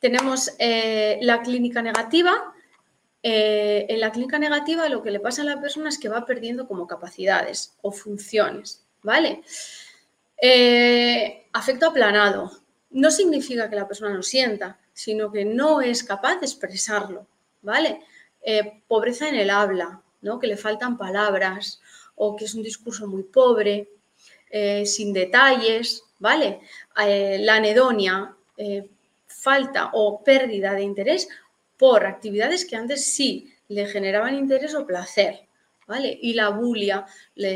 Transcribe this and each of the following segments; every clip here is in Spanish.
tenemos la clínica negativa. En la clínica negativa lo que le pasa a la persona es que va perdiendo como capacidades o funciones, ¿vale? Afecto aplanado. No significa que la persona no sienta, sino que no es capaz de expresarlo, ¿vale? Pobreza en el habla, ¿no? Que le faltan palabras o que es un discurso muy pobre, sin detalles, ¿vale? La anedonia, falta o pérdida de interés por actividades que antes sí le generaban interés o placer, ¿vale? Y la bulia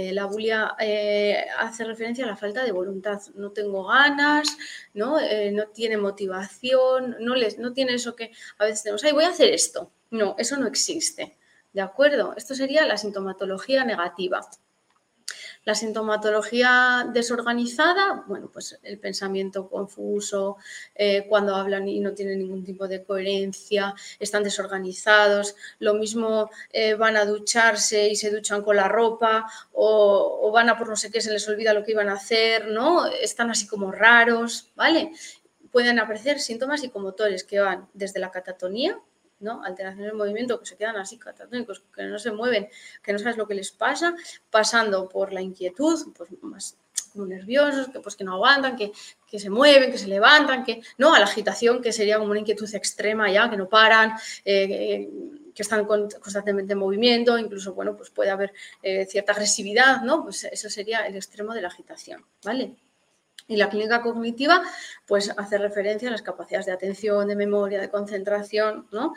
hace referencia a la falta de voluntad. No tengo ganas, ¿no? No tiene motivación, no tiene eso que a veces tenemos, ¡ay, voy a hacer esto! No, eso no existe, ¿de acuerdo? Esto sería la sintomatología negativa. La sintomatología desorganizada, bueno, pues el pensamiento confuso, cuando hablan y no tienen ningún tipo de coherencia, están desorganizados, lo mismo van a ducharse y se duchan con la ropa o van a por no sé qué, se les olvida lo que iban a hacer, ¿no? Están así como raros, ¿vale? Pueden aparecer síntomas psicomotores que van desde la catatonía, ¿no? Alteraciones del movimiento que se quedan así catatónicos, que no se mueven, que no sabes lo que les pasa, pasando por la inquietud, pues más como nerviosos, que no aguantan, que se mueven, que se levantan, no, a la agitación, que sería como una inquietud extrema ya, que no paran, que están constantemente en movimiento, incluso, bueno, pues puede haber cierta agresividad, ¿no? Pues eso sería el extremo de la agitación, ¿vale? Y la clínica cognitiva, pues hace referencia a las capacidades de atención, de memoria, de concentración, ¿no?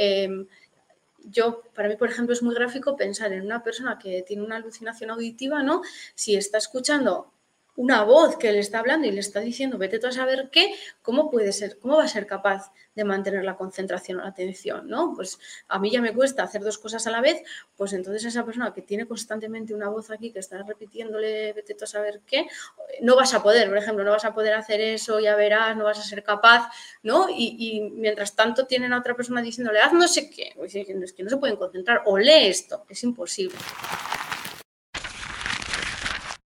Para mí, por ejemplo, es muy gráfico pensar en una persona que tiene una alucinación auditiva, ¿no? Si está escuchando una voz que le está hablando y le está diciendo, vete tú a saber qué, ¿cómo va a ser capaz de mantener la concentración o la atención, ¿no? Pues a mí ya me cuesta hacer dos cosas a la vez, pues entonces esa persona que tiene constantemente una voz aquí que está repitiéndole, vete tú a saber qué, no vas a poder, por ejemplo, no vas a poder hacer eso, ya verás, no vas a ser capaz, ¿no? Y mientras tanto tienen a otra persona diciéndole, haz no sé qué, pues es que no se pueden concentrar, o lee esto, es imposible.